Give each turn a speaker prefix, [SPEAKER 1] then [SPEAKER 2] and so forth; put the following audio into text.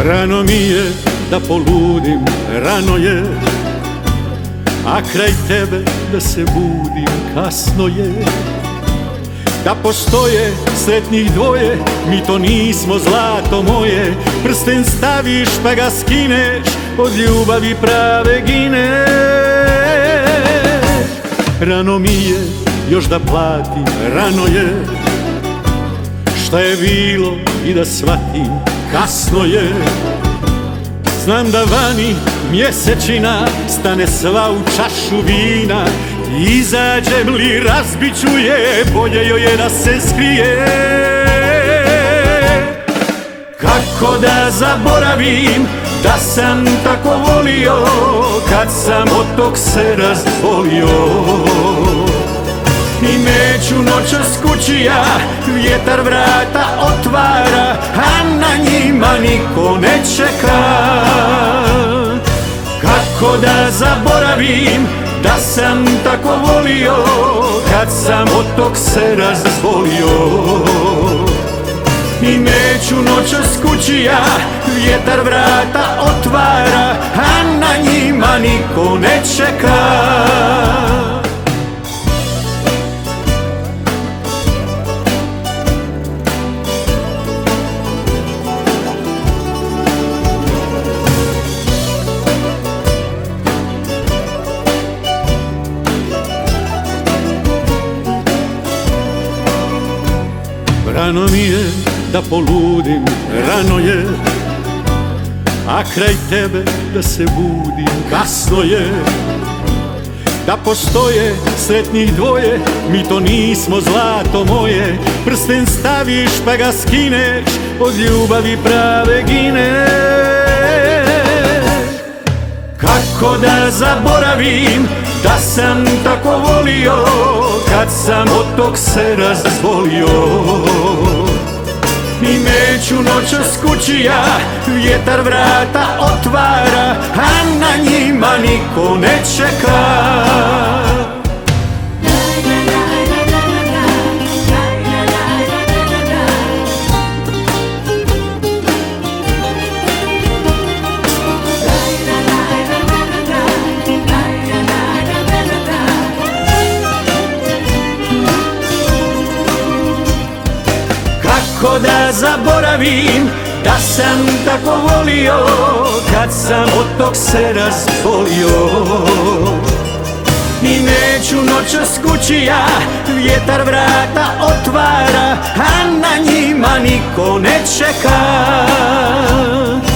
[SPEAKER 1] Rano mi je da poludim, rano je, a kraj tebe da se budim kasno je. Da postoje sretnih dvoje, mi to nismo, zlato moje. Prsten staviš pa ga skineš, od ljubavi prave gineš. Rano mi je još da platim, rano je, šta je bilo i da shvatim, kasno je. Znam da vani mjesečina stane sva u čašu vina, izađem li razbiću je, bolje joj je da se skrije. Kako da zaboravim da sam tako volio, kad sam od tog se razdvojio. I neću noćas kući ja, vjetar vrata otvara, a na njima niko ne čeka. Kako da zaboravim da sam tako volio, kad sam od tog se razdvojio. I neću noćas kući ja, vjetar vrata otvara, a na njima niko ne čeka. Rano mi je da poludim, rano je, a kraj tebe da se budim, kasno je. Da postoje sretnih dvoje, mi to nismo, zlato moje. Prsten staviš pa ga skineš, od ljubavi prave gineš. Kako da zaboravim da sam tako volio, kad sam od tog se razdvojio. I neću noćas kući ja, vjetar vrata otvara, a na njima niko ne čeka. Kako da zaboravim da sam tako volio, kad sam od tog se razdvojio. I neću noćas kući ja, vjetar vrata otvara, a na njima niko ne čeka.